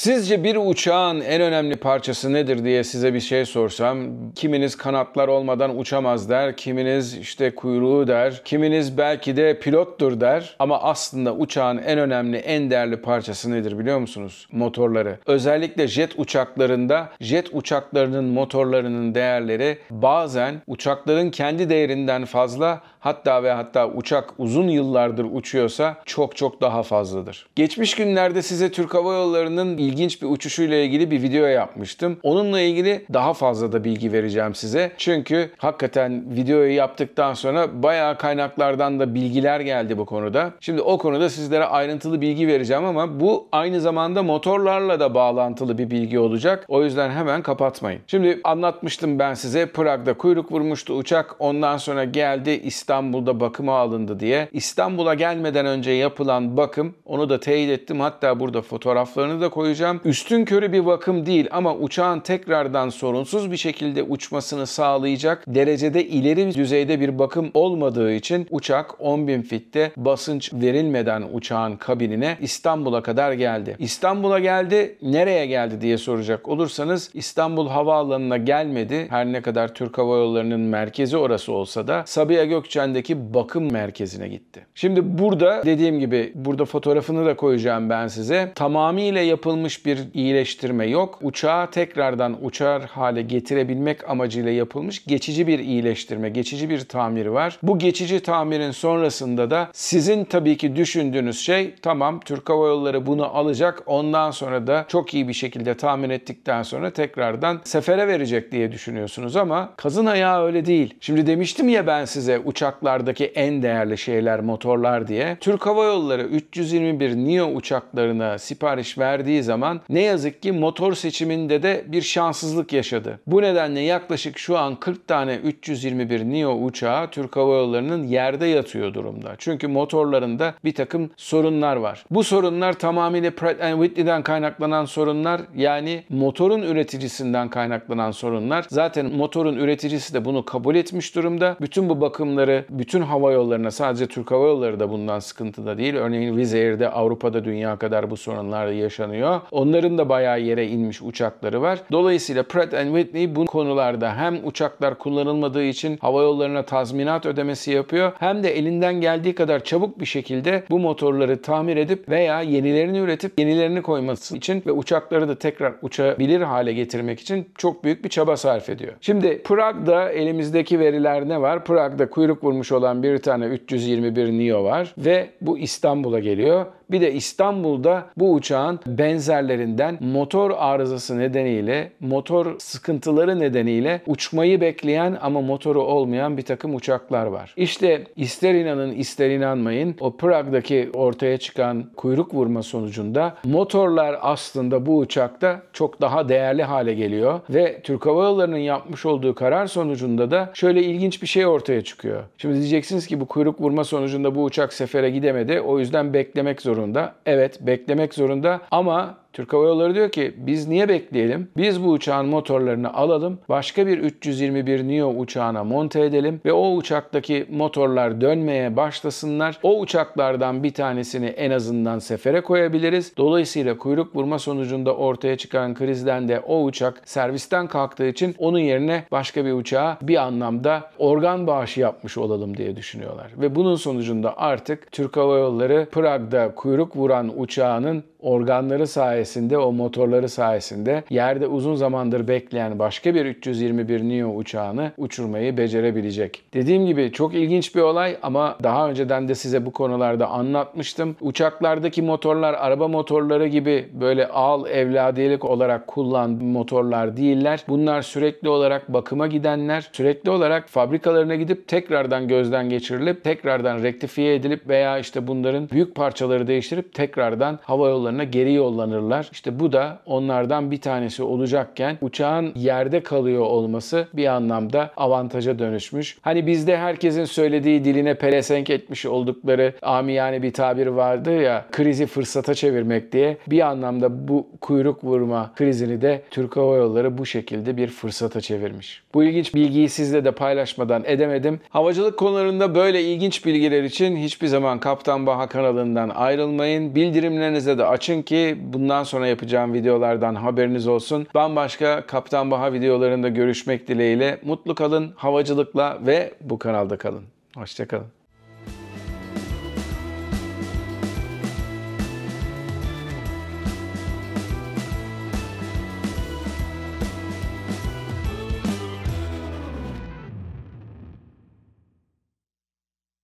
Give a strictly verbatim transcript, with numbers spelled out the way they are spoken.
Sizce bir uçağın en önemli parçası nedir diye size bir şey sorsam, kiminiz kanatlar olmadan uçamaz der, kiminiz işte kuyruğu der, kiminiz belki de pilottur der. Ama aslında uçağın en önemli, en değerli parçası nedir biliyor musunuz? Motorları. Özellikle jet uçaklarında, jet uçaklarının motorlarının değerleri bazen uçakların kendi değerinden fazla, hatta ve hatta uçak uzun yıllardır uçuyorsa çok çok daha fazladır. Geçmiş günlerde size Türk Hava Yolları'nın ilginç bir uçuşuyla ilgili bir video yapmıştım. Onunla ilgili daha fazla da bilgi vereceğim size. Çünkü hakikaten videoyu yaptıktan sonra bayağı kaynaklardan da bilgiler geldi bu konuda. Şimdi o konuda sizlere ayrıntılı bilgi vereceğim ama bu aynı zamanda motorlarla da bağlantılı bir bilgi olacak. O yüzden hemen kapatmayın. Şimdi anlatmıştım ben size, Prag'da kuyruk vurmuştu uçak. Ondan sonra geldi İstanbul'da bakıma alındı diye. İstanbul'a gelmeden önce yapılan bakım, onu da teyit ettim. Hatta burada fotoğraflarını da koyacağım. Üstünkörü bir bakım değil ama uçağın tekrardan sorunsuz bir şekilde uçmasını sağlayacak derecede ileri düzeyde bir bakım olmadığı için uçak on bin fitte basınç verilmeden uçağın kabinine İstanbul'a kadar geldi. İstanbul'a geldi, nereye geldi diye soracak olursanız İstanbul Havaalanı'na gelmedi. Her ne kadar Türk Hava Yolları'nın merkezi orası olsa da Sabiha Gökçen'deki bakım merkezine gitti. Şimdi burada dediğim gibi, burada fotoğrafını da koyacağım ben size. Tamamıyla yapılmış bir iyileştirme yok. Uçağı tekrardan uçar hale getirebilmek amacıyla yapılmış geçici bir iyileştirme, geçici bir tamir var. Bu geçici tamirin sonrasında da sizin tabii ki düşündüğünüz şey, tamam Türk Hava Yolları bunu alacak, ondan sonra da çok iyi bir şekilde tamir ettikten sonra tekrardan sefere verecek diye düşünüyorsunuz ama kazın ayağı öyle değil. Şimdi demiştim ya ben size uçaklardaki en değerli şeyler motorlar diye. Türk Hava Yolları üç yüz yirmi bir neo uçaklarına sipariş verdiği zaman ne yazık ki motor seçiminde de bir şanssızlık yaşadı. Bu nedenle yaklaşık şu an kırk tane üç yüz yirmi bir neo uçağı Türk Hava Yolları'nın yerde yatıyor durumda. Çünkü motorlarında bir takım sorunlar var. Bu sorunlar tamamıyla Pratt and Whitney'den kaynaklanan sorunlar, yani motorun üreticisinden kaynaklanan sorunlar. Zaten motorun üreticisi de bunu kabul etmiş durumda. Bütün bu bakımları bütün hava yollarına, sadece Türk Hava Yolları da bundan sıkıntıda değil. Örneğin Wizz Air'de Avrupa'da dünya kadar bu sorunlar yaşanıyor. Onların da bayağı yere inmiş uçakları var. Dolayısıyla Pratt and Whitney bu konularda hem uçaklar kullanılmadığı için hava yollarına tazminat ödemesi yapıyor, hem de elinden geldiği kadar çabuk bir şekilde bu motorları tamir edip veya yenilerini üretip yenilerini koyması için ve uçakları da tekrar uçabilir hale getirmek için çok büyük bir çaba sarf ediyor. Şimdi Prag'da elimizdeki veriler ne var? Prag'da kuyruk vurmuş olan bir tane üç yüz yirmi bir neo var ve bu İstanbul'a geliyor. Bir de İstanbul'da bu uçağın benzerlerinden motor arızası nedeniyle, motor sıkıntıları nedeniyle uçmayı bekleyen ama motoru olmayan bir takım uçaklar var. İşte ister inanın ister inanmayın, o Prag'daki ortaya çıkan kuyruk vurma sonucunda motorlar aslında bu uçakta çok daha değerli hale geliyor ve Türk Hava Yolları'nın yapmış olduğu karar sonucunda da şöyle ilginç bir şey ortaya çıkıyor. Şimdi diyeceksiniz ki bu kuyruk vurma sonucunda bu uçak sefere gidemedi, o yüzden beklemek zorunda. Evet, beklemek zorunda ama Türk Hava Yolları diyor ki biz niye bekleyelim? Biz bu uçağın motorlarını alalım, başka bir üç yüz yirmi bir neo uçağına monte edelim ve o uçaktaki motorlar dönmeye başlasınlar. O uçaklardan bir tanesini en azından sefere koyabiliriz. Dolayısıyla kuyruk vurma sonucunda ortaya çıkan krizden de o uçak servisten kalktığı için onun yerine başka bir uçağa bir anlamda organ bağışı yapmış olalım diye düşünüyorlar. Ve bunun sonucunda artık Türk Hava Yolları Prag'da kuyruk vuran uçağının organları sayesinde, o motorları sayesinde yerde uzun zamandır bekleyen başka bir üç yüz yirmi bir neo uçağını uçurmayı becerebilecek. Dediğim gibi çok ilginç bir olay ama daha önceden de size bu konularda anlatmıştım. Uçaklardaki motorlar araba motorları gibi böyle al evladiyelik olarak kullanılan motorlar değiller. Bunlar sürekli olarak bakıma gidenler, sürekli olarak fabrikalarına gidip tekrardan gözden geçirilip, tekrardan rektifiye edilip veya işte bunların büyük parçaları değiştirip tekrardan hava yollarına geri yollanırlar. İşte bu da onlardan bir tanesi olacakken uçağın yerde kalıyor olması bir anlamda avantaja dönüşmüş. Hani bizde herkesin söylediği, diline pelesenk etmiş oldukları amiyane bir tabir vardı ya, krizi fırsata çevirmek diye. Bir anlamda bu kuyruk vurma krizini de Türk Hava Yolları bu şekilde bir fırsata çevirmiş. Bu ilginç bilgiyi sizle de paylaşmadan edemedim. Havacılık konularında böyle ilginç bilgiler için hiçbir zaman Kaptan Baha kanalından ayrılmayın. Bildirimlerinize de açın ki bundan sonra yapacağım videolardan haberiniz olsun. Bambaşka Kaptan Baha videolarında görüşmek dileğiyle. Mutlu kalın, havacılıkla ve bu kanalda kalın. Hoşça kalın.